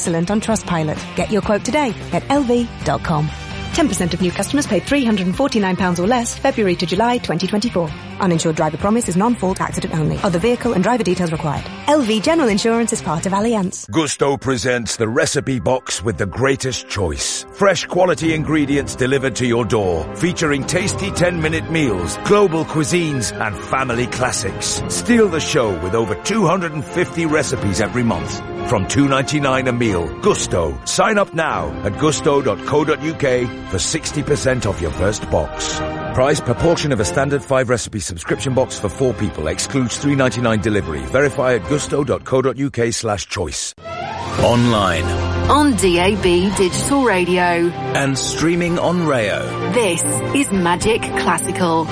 excellent on Trustpilot. Get your quote today at lv.com. 10% of new customers paid £349 or less February to July 2024. Uninsured driver promise is non-fault accident only. Other vehicle and driver details required. LV General Insurance is part of Allianz. Gusto presents the recipe box with the greatest choice. Fresh quality ingredients delivered to your door, featuring tasty 10-minute meals, global cuisines, and family classics. Steal the show with over 250 recipes every month. From $2.99 a meal. Gusto. Sign up now at gusto.co.uk for 60% off your first box. Price per portion of a standard 5-recipe subscription box for 4 people. Excludes $3.99 delivery. Verify at gusto.co.uk/choice. Online. On DAB Digital Radio. And streaming on Rayo. This is Magic Classical.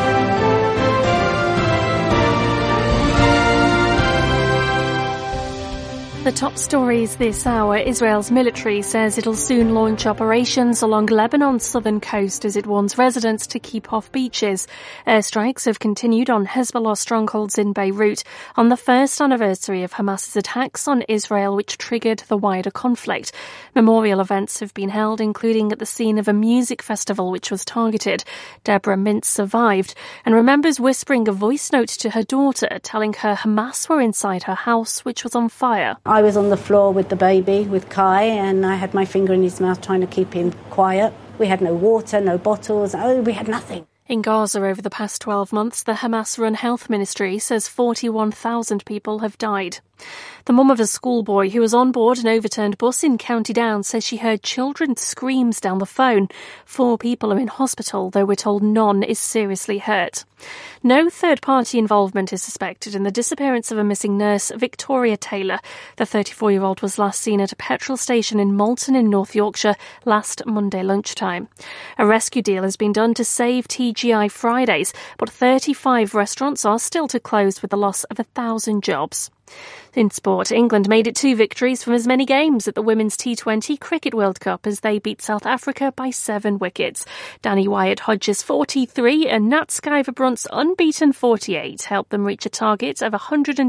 The top stories this hour. Israel's military says it'll soon launch operations along Lebanon's southern coast as it warns residents to keep off beaches. Airstrikes have continued on Hezbollah strongholds in Beirut on the first anniversary of Hamas's attacks on Israel, which triggered the wider conflict. Memorial events have been held, including at the scene of a music festival which was targeted. Deborah Mintz survived and remembers whispering a voice note to her daughter telling her Hamas were inside her house, which was on fire. I was on the floor with the baby, with Kai, and I had my finger in his mouth trying to keep him quiet. We had no water, no bottles. We had nothing. In Gaza over the past 12 months, the Hamas-run health ministry says 41,000 people have died. The mum of a schoolboy who was on board an overturned bus in County Down says she heard children's screams down the phone. 4 people are in hospital, though we're told none is seriously hurt. No third-party involvement is suspected in the disappearance of a missing nurse, Victoria Taylor. The 34-year-old was last seen at a petrol station in Malton in North Yorkshire last Monday lunchtime. A rescue deal has been done to save TGI Fridays, but 35 restaurants are still to close with the loss of 1,000 jobs. In sport, England made it 2 victories from as many games at the Women's T20 Cricket World Cup as they beat South Africa by 7 wickets. Danny Wyatt-Hodges 43 and Nat Sciver-Brunt's unbeaten 48 helped them reach a target of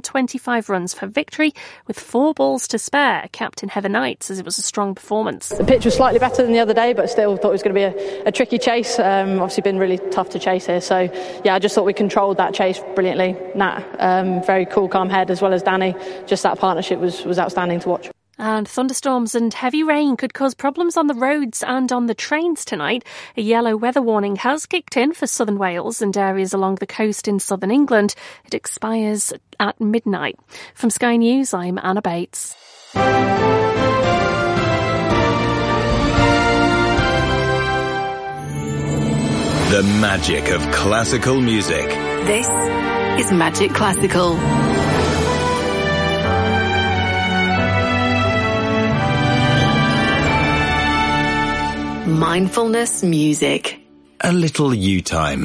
125 runs for victory with 4 balls to spare. Captain Heather Knight says it was a strong performance. The pitch was slightly better than the other day, but still thought it was going to be a tricky chase. Obviously been really tough to chase here. So, yeah, I just thought we controlled that chase brilliantly. Nat, very cool, calm head, as well as Danny. Just that partnership was outstanding to watch. And thunderstorms and heavy rain could cause problems on the roads and on the trains tonight. A yellow weather warning has kicked in for southern Wales and areas along the coast in southern England. It expires at midnight. From Sky News, I'm Anna Bates. The magic of classical music. This is Magic Classical. Mindfulness music. A little you time.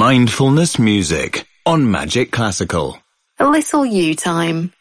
Mindfulness music on Magic Classical. A little you time.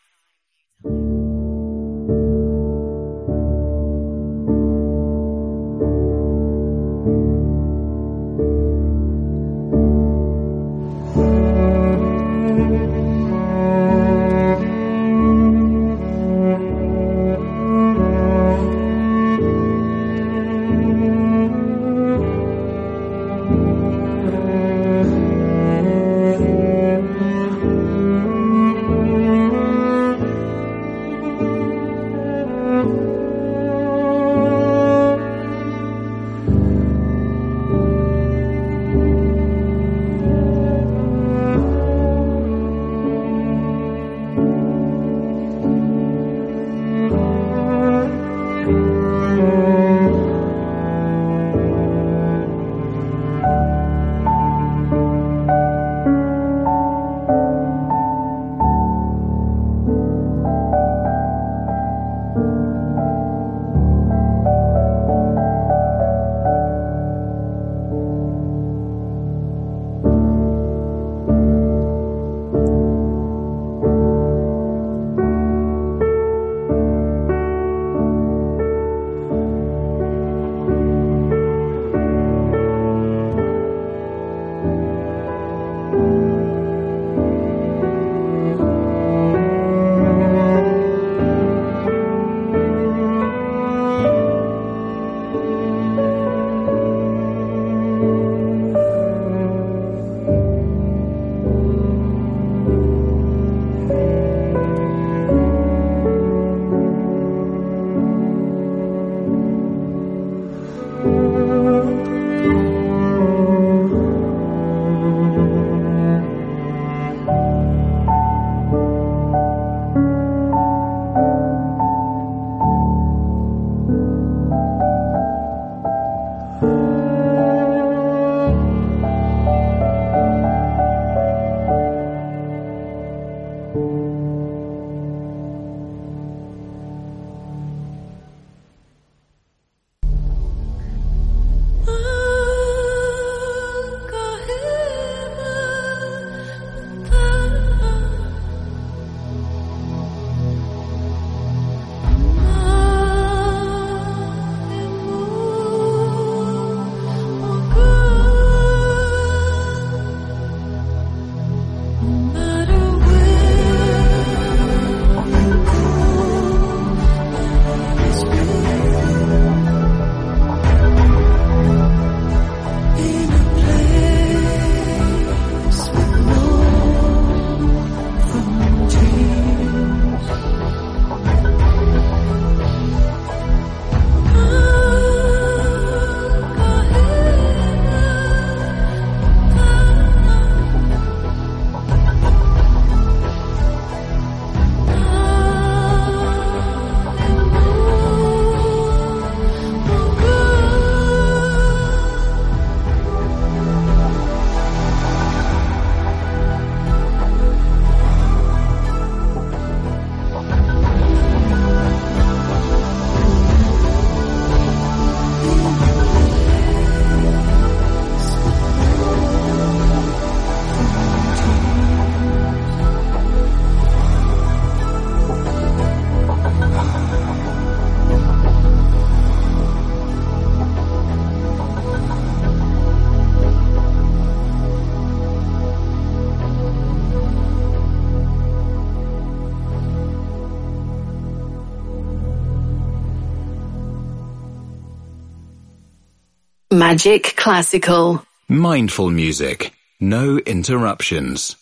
Magic Classical. Mindful music. No interruptions.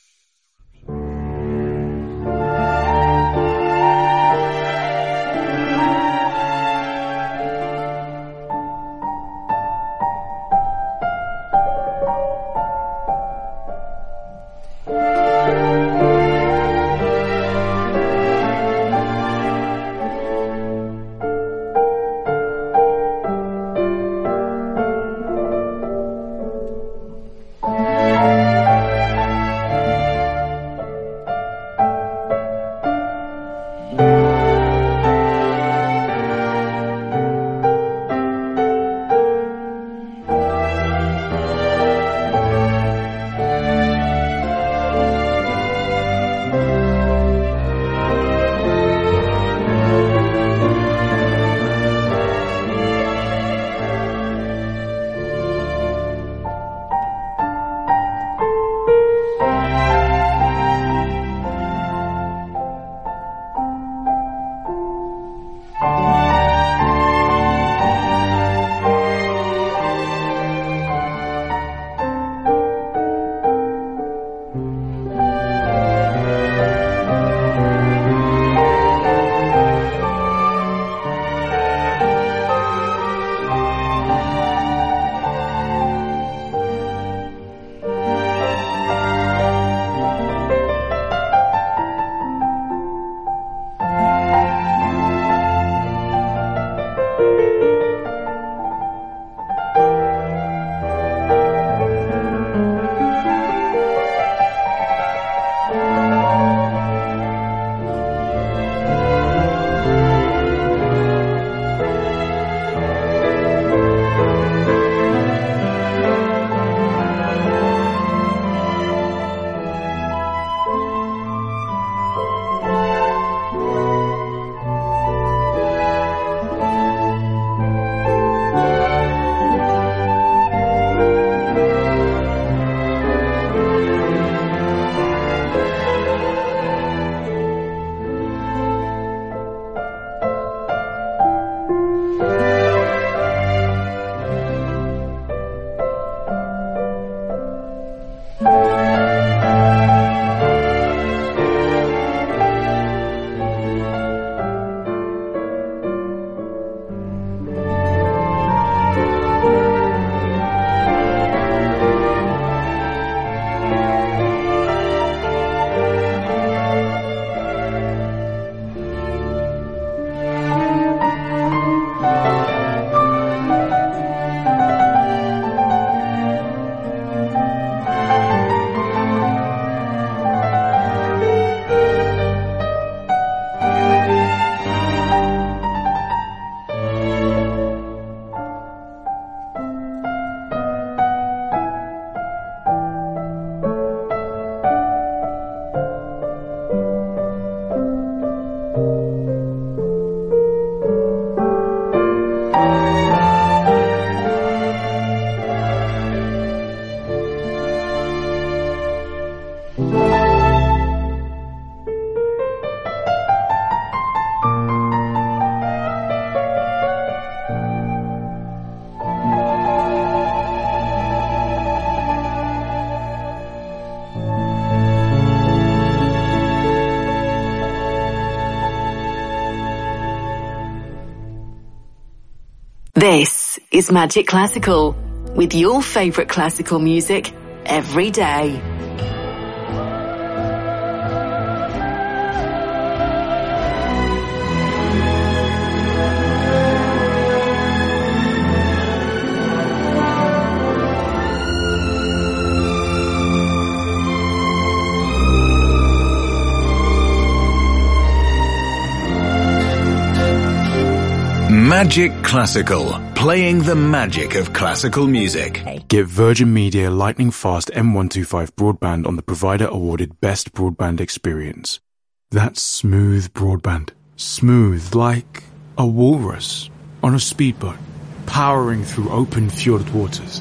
This is Magic Classical, with your favourite classical music every day. Magic Classical, playing the magic of classical music. Get Virgin Media lightning fast M125 broadband on the provider awarded Best Broadband Experience. That's smooth broadband. Smooth like a walrus on a speedboat, powering through open fjord waters.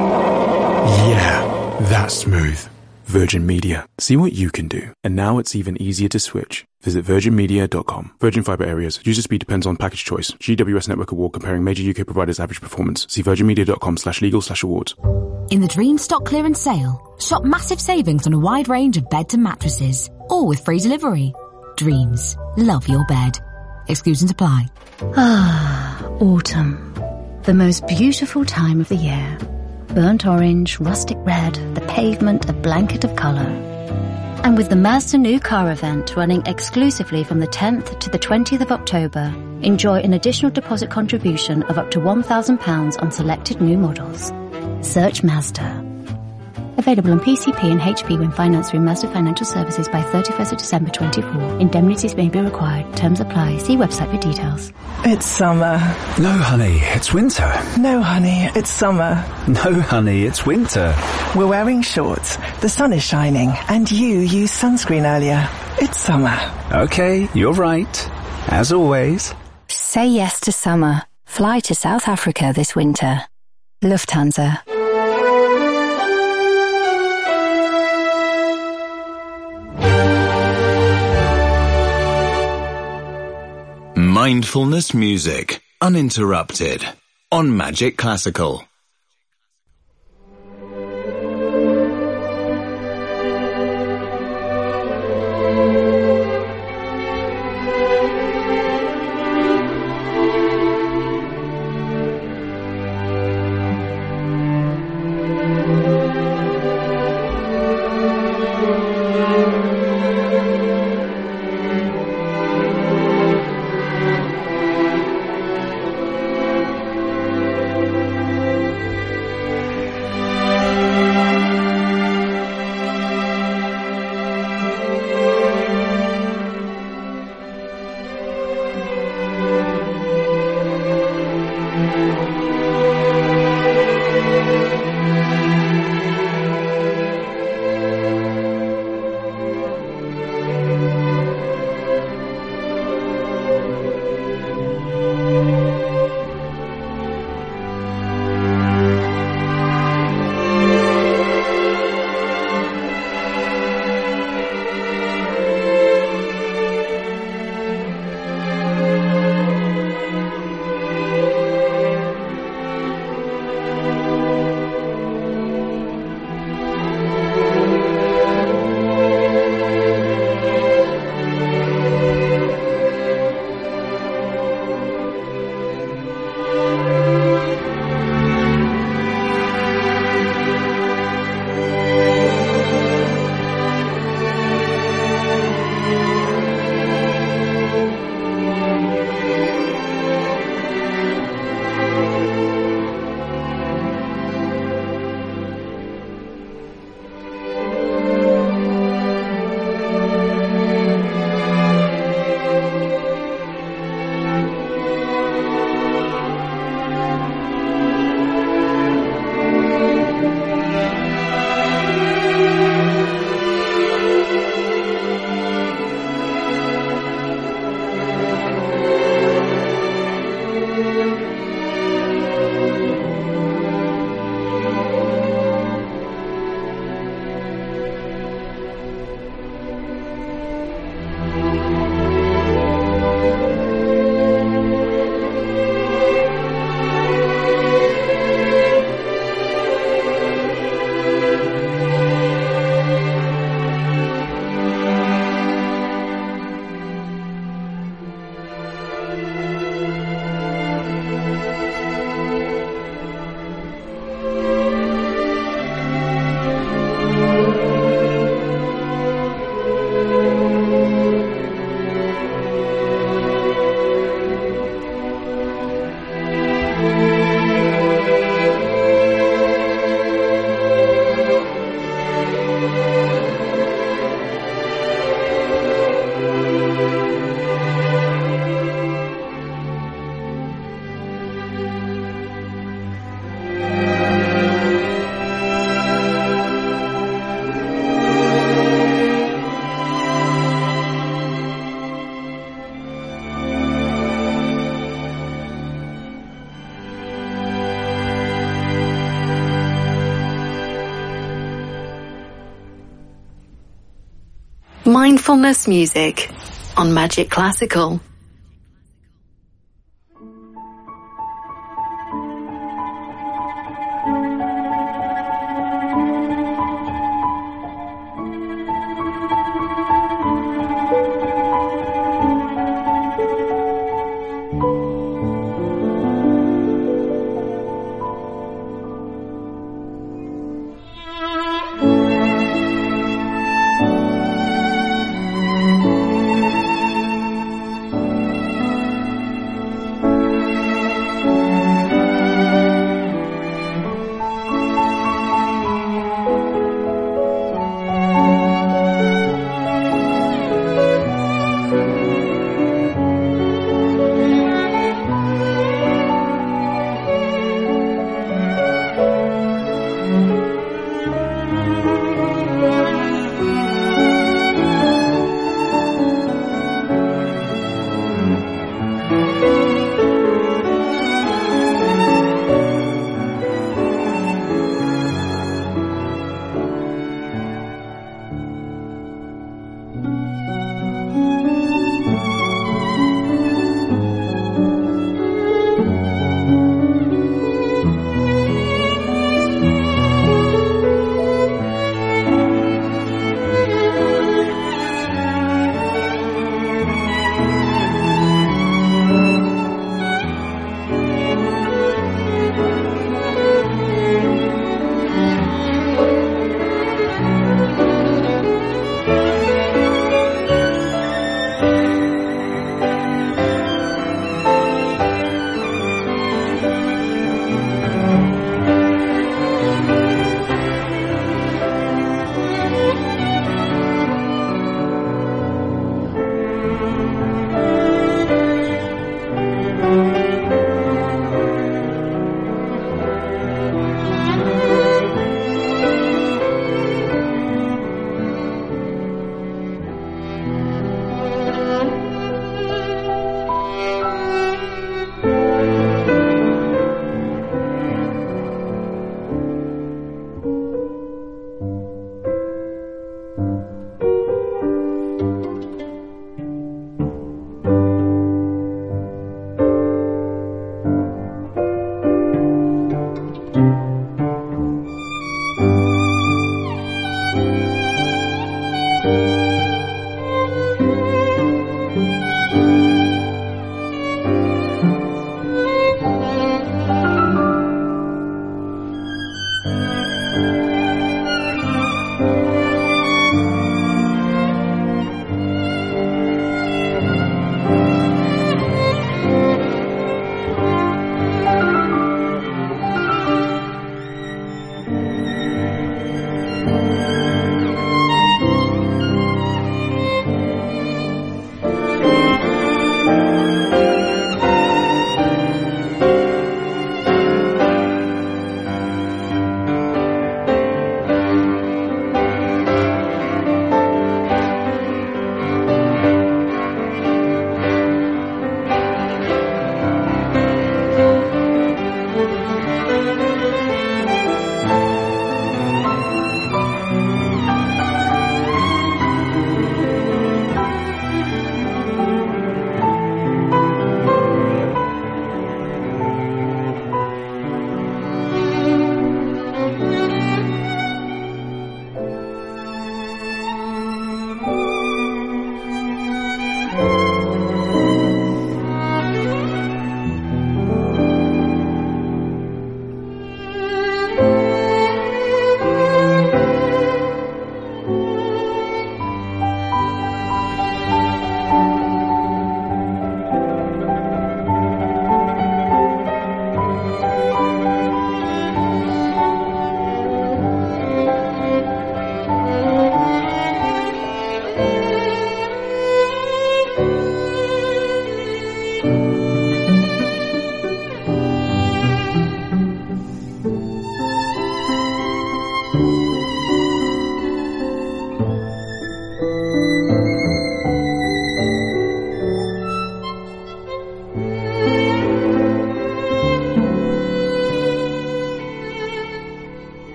Yeah, that's smooth. Virgin Media. See what you can do. And now it's even easier to switch. Visit virginmedia.com. Virgin Fibre areas. User speed depends on package choice. GWS Network Award comparing major UK providers' average performance. See virginmedia.com/legal/awards. In the Dream Stock Clearance Sale, shop massive savings on a wide range of beds and mattresses, all with free delivery. Dreams. Love your bed. Exclusions apply. Ah, autumn. The most beautiful time of the year. Burnt orange, rustic red, the pavement a blanket of colour. And with the Mazda New Car event running exclusively from the 10th to the 20th of October, enjoy an additional deposit contribution of up to £1,000 on selected new models. Search Mazda. Available on PCP and HP when financed through Mazda Financial Services by 31st of December 24. Indemnities may be required. Terms apply. See website for details. It's summer. No, honey, it's winter. No, honey, it's summer. No, honey, it's winter. We're wearing shorts, the sun is shining, and you used sunscreen earlier. It's summer. Okay, you're right. As always. Say yes to summer. Fly to South Africa this winter. Lufthansa. Mindfulness music, uninterrupted, on Magic Classical. mindfulness music on Magic Classical.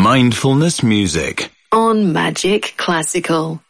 mindfulness music on Magic Classical.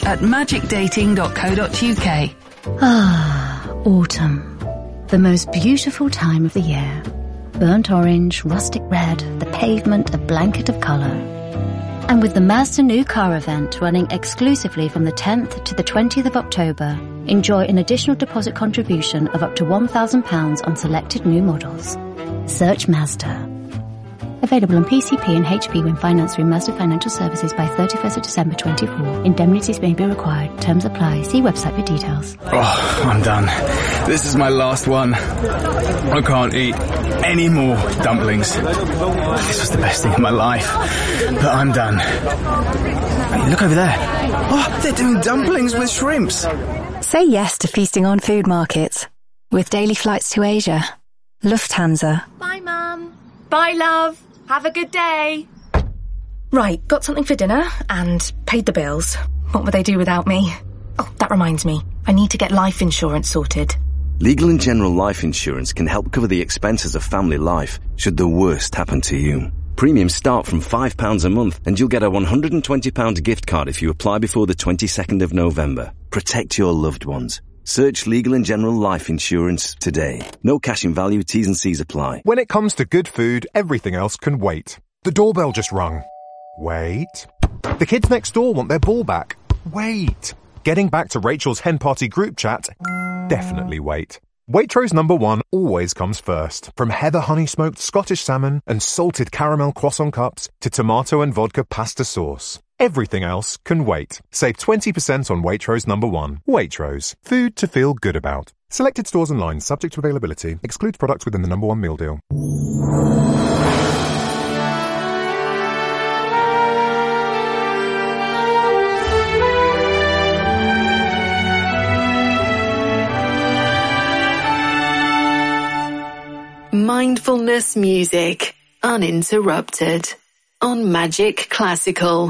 at magicdating.co.uk. Ah, autumn. The most beautiful time of the year. Burnt orange, rustic red, the pavement a blanket of colour. And with the Mazda New Car event running exclusively from the 10th to the 20th of October, enjoy an additional deposit contribution of up to £1,000 on selected new models. Search Mazda. Available on PCP and HP when financed through Mazda Financial Services by 31st of December 24. Indemnities may be required. Terms apply. See website for details. Oh, I'm done. This is my last one. I can't eat any more dumplings. This was the best thing in my life. But I'm done. Hey, look over there. Oh, they're doing dumplings with shrimps. Say yes to feasting on food markets. With daily flights to Asia. Lufthansa. Bye, Mum. Bye, love. Have a good day. Right, got something for dinner and paid the bills. What would they do without me? Oh, that reminds me. I need to get life insurance sorted. Legal & General Life Insurance can help cover the expenses of family life should the worst happen to you. Premiums start from £5 a month and you'll get a £120 gift card if you apply before the 22nd of November. Protect your loved ones. Search Legal & General Life Insurance today. No cash in value, T's and C's apply. When it comes to good food, everything else can wait. The doorbell just rung. Wait. The kids next door want their ball back. Wait. Getting back to Rachel's hen party group chat. Definitely wait. Waitrose #1 always comes first. From heather honey smoked Scottish salmon and salted caramel croissant cups to tomato and vodka pasta sauce. Everything else can wait. Save 20% on Waitrose #1. Waitrose. Food to feel good about. Selected stores and lines subject to availability. Excludes products within the #1 meal deal. Mindfulness music, uninterrupted, on Magic Classical.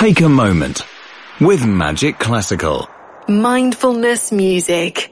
Take a moment with Magic Classical. Mindfulness music.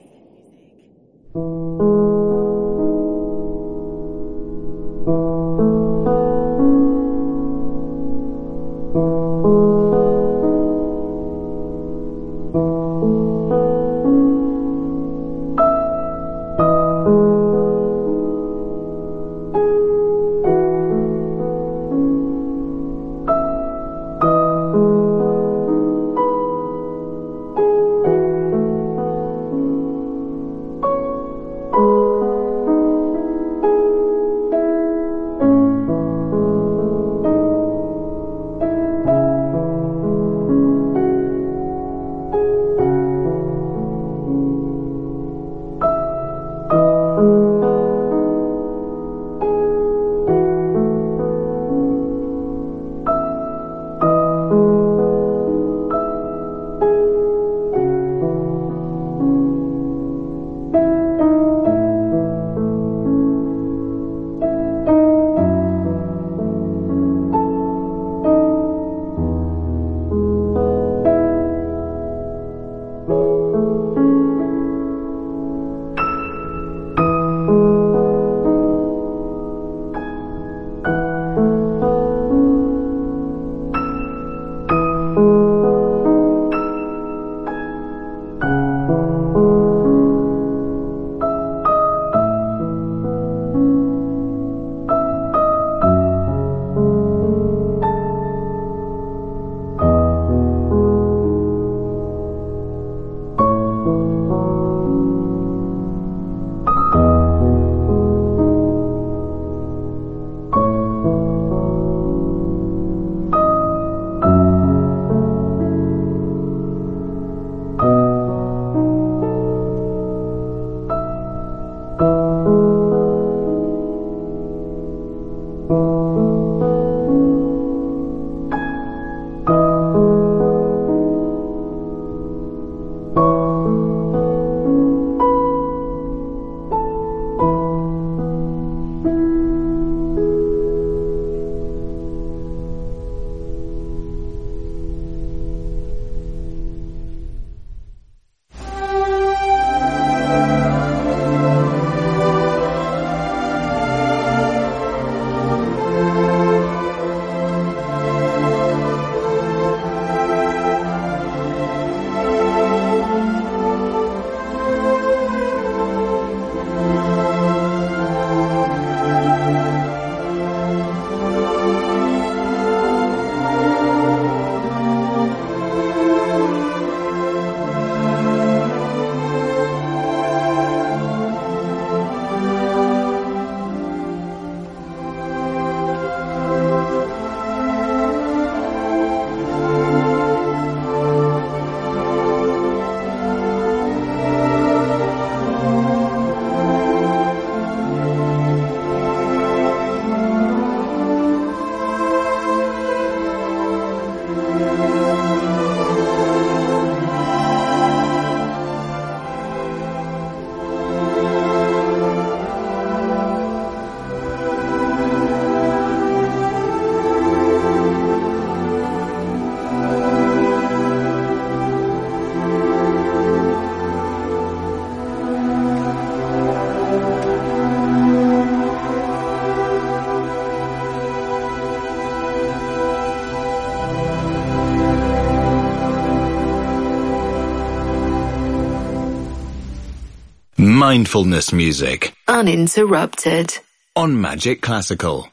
Mindfulness music. Uninterrupted. On Magic Classical.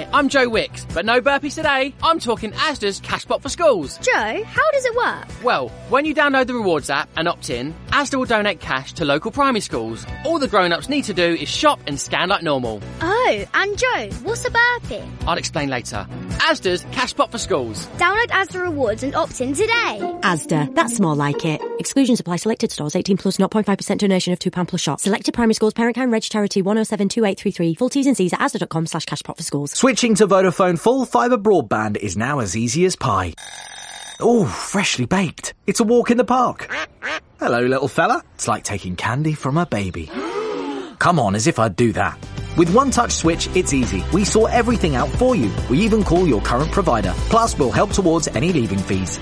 I'm Joe Wicks, but no burpees today. I'm talking Asda's Cashpot for Schools. Joe, how does it work? Well, when you download the Rewards app and opt in, Asda will donate cash to local primary schools. All the grown-ups need to do is shop and scan like normal. Oh, and Joe, what's a burpee? I'll explain later. Asda's Cashpot for Schools. Download Asda Rewards and opt in today. Asda, that's more like it. Exclusions apply. Selected stores, 18 plus, 0.5% donation of £2 plus shop. Selected primary schools, Parent Kind Reg Charity 1072833. Full T's and C's at asda.com/cashpot for schools. Switching to Vodafone full fibre broadband is now as easy as pie. Oh, freshly baked. It's a walk in the park. Hello, little fella. It's like taking candy from a baby. Come on, as if I'd do that. With One Touch Switch, it's easy. We sort everything out for you. We even call your current provider. Plus, we'll help towards any leaving fees.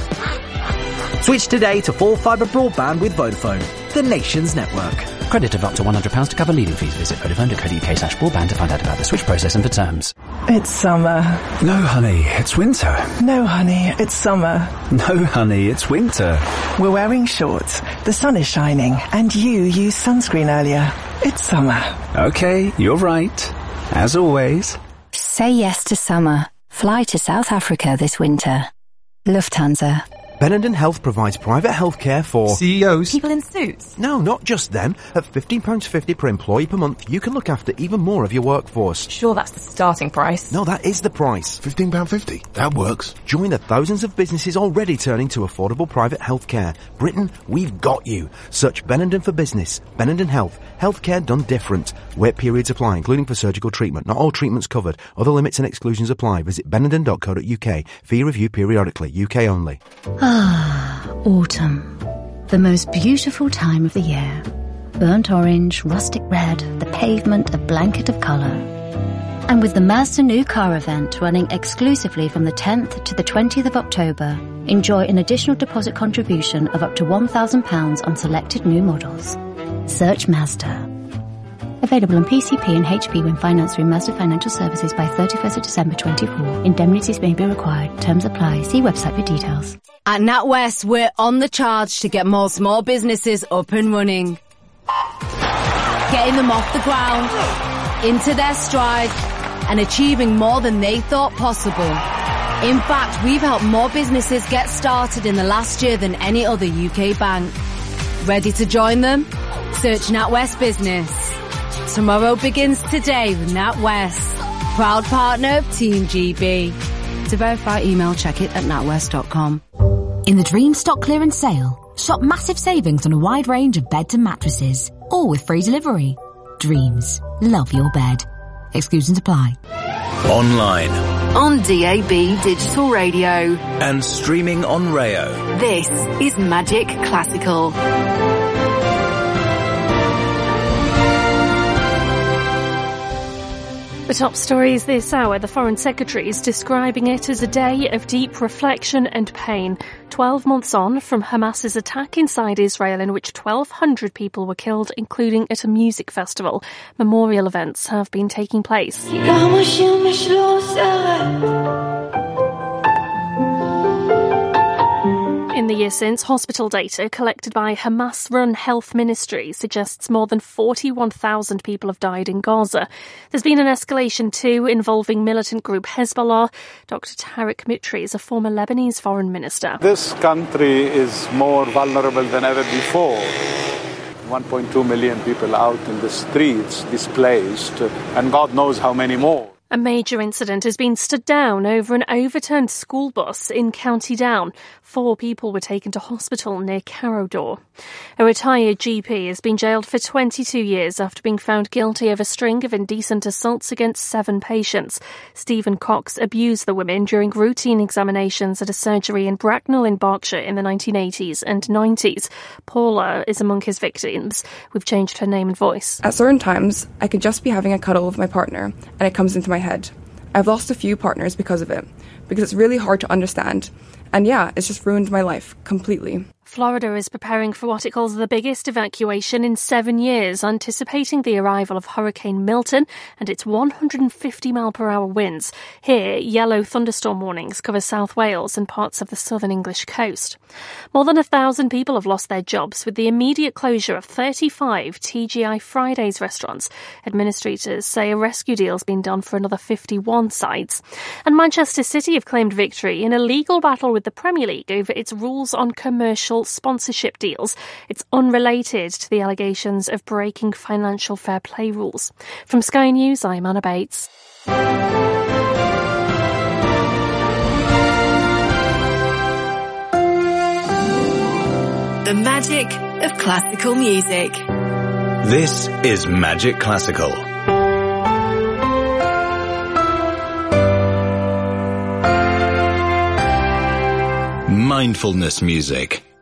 Switch today to full fibre broadband with Vodafone, the nation's network. Credit of up to £100 to cover leading fees. Visit vodafone.co.uk/broadband to find out about the switch process and for terms. It's summer. No, honey, it's winter. No, honey, it's summer. No, honey, it's winter. We're wearing shorts, the sun is shining, and you used sunscreen earlier. It's summer. Okay, you're right. As always. Say yes to summer. Fly to South Africa this winter. Lufthansa. Benenden Health provides private healthcare for CEOs. People in suits. No, not just them. At £15.50 per employee per month, you can look after even more of your workforce. Sure, that's the starting price. No, that is the price. £15.50. That works. Join the thousands of businesses already turning to affordable private healthcare. Britain, we've got you. Search Benenden for business. Benenden Health. Healthcare done different. Wait periods apply, including for surgical treatment. Not all treatments covered. Other limits and exclusions apply. Visit benenden.co.uk. Fee review periodically. UK only. Ah, autumn. The most beautiful time of the year. Burnt orange, rustic red, the pavement a blanket of colour. And with the Mazda New Car event running exclusively from the 10th to the 20th of October, enjoy an additional deposit contribution of up to £1,000 on selected new models. Search Mazda. Available on PCP and HP when financed through Mazda Financial Services by 31st of December 24. Indemnities may be required. Terms apply. See website for details. At NatWest, we're on the charge to get more small businesses up and running. Getting them off the ground, into their stride, and achieving more than they thought possible. In fact, we've helped more businesses get started in the last year than any other UK bank. Ready to join them? Search NatWest Business. Tomorrow begins today with NatWest, proud partner of Team GB. To verify email, check it at natwest.com. In the Dream stock clearance sale, shop massive savings on a wide range of beds and mattresses, all with free delivery. Dreams. Love your bed. Exclusions apply. Online. On DAB Digital Radio. And streaming on Rayo. This is Magic Classical. The top stories this hour, the Foreign Secretary is describing it as a day of deep reflection and pain. 12 months on from Hamas's attack inside Israel in which 1,200 people were killed, including at a music festival. Memorial events have been taking place. In the year since, hospital data collected by Hamas-run Health Ministry suggests more than 41,000 people have died in Gaza. There's been an escalation too involving militant group Hezbollah. Dr. Tariq Mitri is a former Lebanese foreign minister. This country is more vulnerable than ever before. 1.2 million people out in the streets, displaced, and God knows how many more. A major incident has been stood down over an overturned school bus in County Down. 4 people were taken to hospital near Carrowdore. A retired GP has been jailed for 22 years after being found guilty of a string of indecent assaults against 7 patients. Stephen Cox abused the women during routine examinations at a surgery in Bracknell in Berkshire in the 1980s and 90s. Paula is among his victims. We've changed her name and voice. At certain times, I could just be having a cuddle with my partner and it comes into my head. I've lost a few partners because of it, because it's really hard to understand. And yeah, it's just ruined my life completely. Florida is preparing for what it calls the biggest evacuation in 7 years, anticipating the arrival of Hurricane Milton and its 150-mile-per-hour winds. Here, yellow thunderstorm warnings cover South Wales and parts of the southern English coast. More than 1,000 people have lost their jobs with the immediate closure of 35 TGI Fridays restaurants. Administrators say a rescue deal has been done for another 51 sites. And Manchester City have claimed victory in a legal battle with the Premier League over its rules on commercial sponsorship deals. It's unrelated to the allegations of breaking financial fair play rules. From Sky News, I'm Anna Bates. The magic of classical music. This is Magic Classical. Mindfulness music.